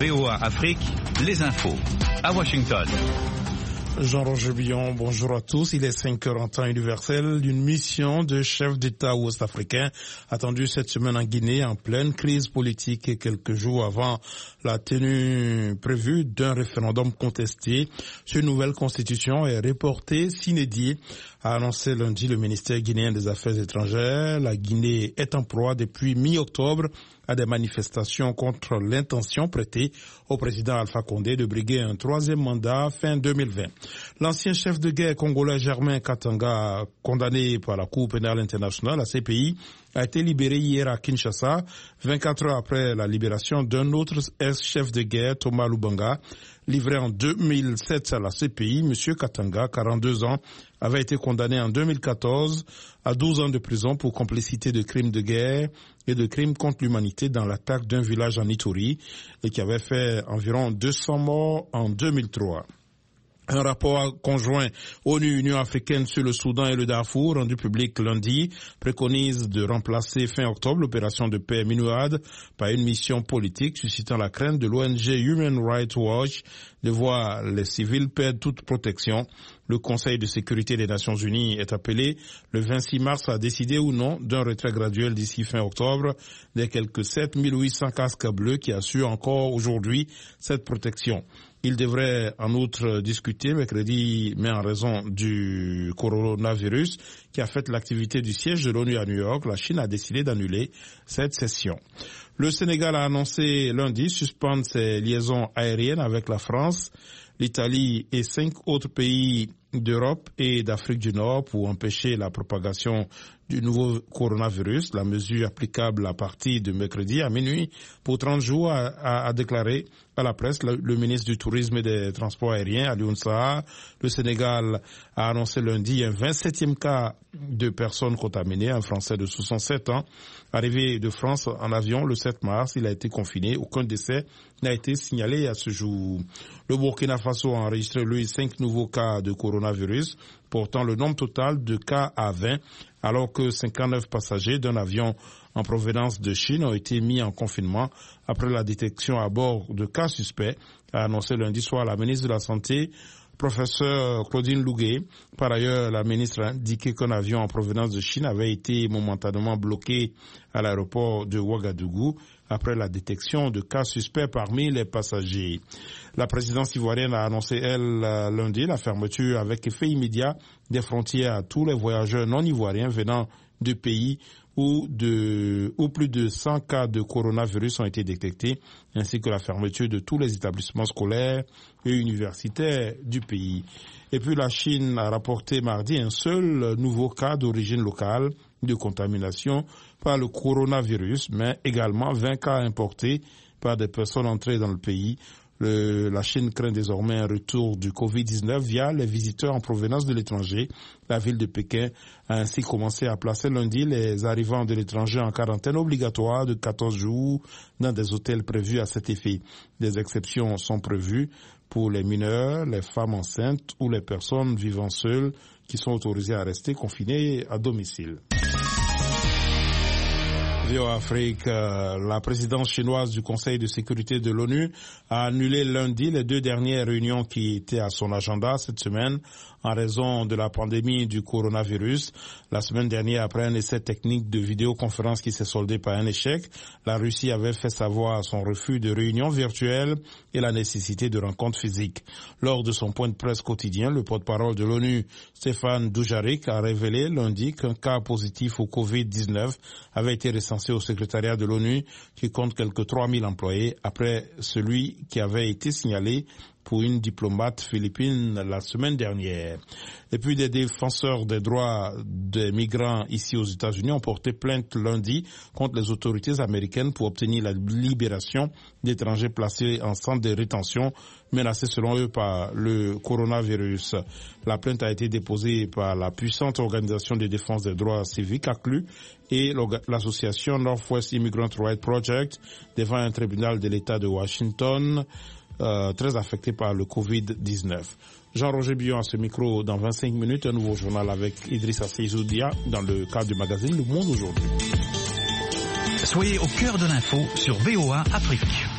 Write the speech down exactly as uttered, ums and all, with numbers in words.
V O A Afrique, les infos, à Washington. Jean-Roger Billon, bonjour à tous. Il est cinq heures en temps universel. Une mission de chef d'État ouest-africain attendue cette semaine en Guinée en pleine crise politique et quelques jours avant la tenue prévue d'un référendum contesté. Cette nouvelle constitution est reportée sine die, a annoncé lundi le ministère guinéen des Affaires étrangères. La Guinée est en proie depuis mi-octobre à des manifestations contre l'intention prêtée au président Alpha Condé de briguer un troisième mandat fin deux mille vingt. L'ancien chef de guerre congolais Germain Katanga, condamné par la Cour pénale internationale, la C P I, a été libéré hier à Kinshasa, vingt-quatre heures après la libération d'un autre ex-chef de guerre, Thomas Lubanga, livré en deux mille sept à la C P I. Monsieur Katanga, quarante-deux ans, avait été condamné en deux mille quatorze à douze ans de prison pour complicité de crimes de guerre et de crimes contre l'humanité dans l'attaque d'un village en Ituri et qui avait fait environ deux cents morts en deux mille trois. Un rapport conjoint ONU-Union africaine sur le Soudan et le Darfour, rendu public lundi, préconise de remplacer fin octobre l'opération de paix MINUAD par une mission politique, suscitant la crainte de l'O N G Human Rights Watch de voir les civils perdre toute protection. Le Conseil de sécurité des Nations Unies est appelé le vingt-six mars à décider ou non d'un retrait graduel d'ici fin octobre des quelques sept mille huit cents casques bleus qui assurent encore aujourd'hui cette protection. Il devrait en outre discuter mercredi, mais en raison du coronavirus qui affecte l'activité du siège de l'ONU à New York, la Chine a décidé d'annuler cette session. Le Sénégal a annoncé lundi suspendre ses liaisons aériennes avec la France, l'Italie et cinq autres pays d'Europe et d'Afrique du Nord pour empêcher la propagation du nouveau coronavirus. La mesure applicable à partir de mercredi à minuit pour trente jours a, a, a déclaré à la presse le, le ministre du Tourisme et des Transports aériens, Alioune Sarr. Le Sénégal a annoncé lundi un vingt-septième cas de personnes contaminées, un Français de soixante-sept ans. Arrivé de France en avion le sept mars, il a été confiné. Aucun décès n'a été signalé à ce jour. Le Burkina Faso a enregistré, lui, cinq nouveaux cas de coronavirus, portant le nombre total de cas à vingt, alors que cinquante-neuf passagers d'un avion en provenance de Chine ont été mis en confinement après la détection à bord de cas suspects, a annoncé lundi soir la ministre de la Santé, professeur Claudine Louguet. Par ailleurs, la ministre a indiqué qu'un avion en provenance de Chine avait été momentanément bloqué à l'aéroport de Ouagadougou après la détection de cas suspects parmi les passagers. La présidence ivoirienne a annoncé, elle, lundi, la fermeture avec effet immédiat des frontières à tous les voyageurs non ivoiriens venant de pays où, de, où plus de cent cas de coronavirus ont été détectés, ainsi que la fermeture de tous les établissements scolaires et universitaires du pays. Et puis la Chine a rapporté mardi un seul nouveau cas d'origine locale de contamination par le coronavirus, mais également vingt cas importés par des personnes entrées dans le pays. Le, la Chine craint désormais un retour du covid dix-neuf via les visiteurs en provenance de l'étranger. La ville de Pékin a ainsi commencé à placer lundi les arrivants de l'étranger en quarantaine obligatoire de quatorze jours dans des hôtels prévus à cet effet. Des exceptions sont prévues pour les mineurs, les femmes enceintes ou les personnes vivant seules qui sont autorisées à rester confinées à domicile. V O A Afrique, euh, la présidence chinoise du Conseil de sécurité de l'ONU a annulé lundi les deux dernières réunions qui étaient à son agenda cette semaine en raison de la pandémie du coronavirus. La semaine dernière, après un essai technique de vidéoconférence qui s'est soldé par un échec, la Russie avait fait savoir son refus de réunions virtuelles et la nécessité de rencontres physiques. Lors de son point de presse quotidien, le porte-parole de l'ONU, Stéphane Dujarric, a révélé lundi qu'un cas positif au covid dix-neuf avait été recensé au secrétariat de l'ONU qui compte quelques trois mille employés après celui qui avait été signalé pour une diplomate philippine la semaine dernière. Et puis des défenseurs des droits des migrants ici aux États-Unis ont porté plainte lundi contre les autorités américaines pour obtenir la libération d'étrangers placés en centre de rétention menacés selon eux par le coronavirus. La plainte a été déposée par la puissante organisation de défense des droits civiques A C L U et l'association Northwest Immigrant Rights Project devant un tribunal de l'État de Washington euh, très affecté par le covid dix-neuf. Jean-Roger Billon à ce micro dans vingt-cinq minutes, un nouveau journal avec Idrissa Seizoudia dans le cadre du magazine Le Monde aujourd'hui. Soyez au cœur de l'info sur V O A Afrique.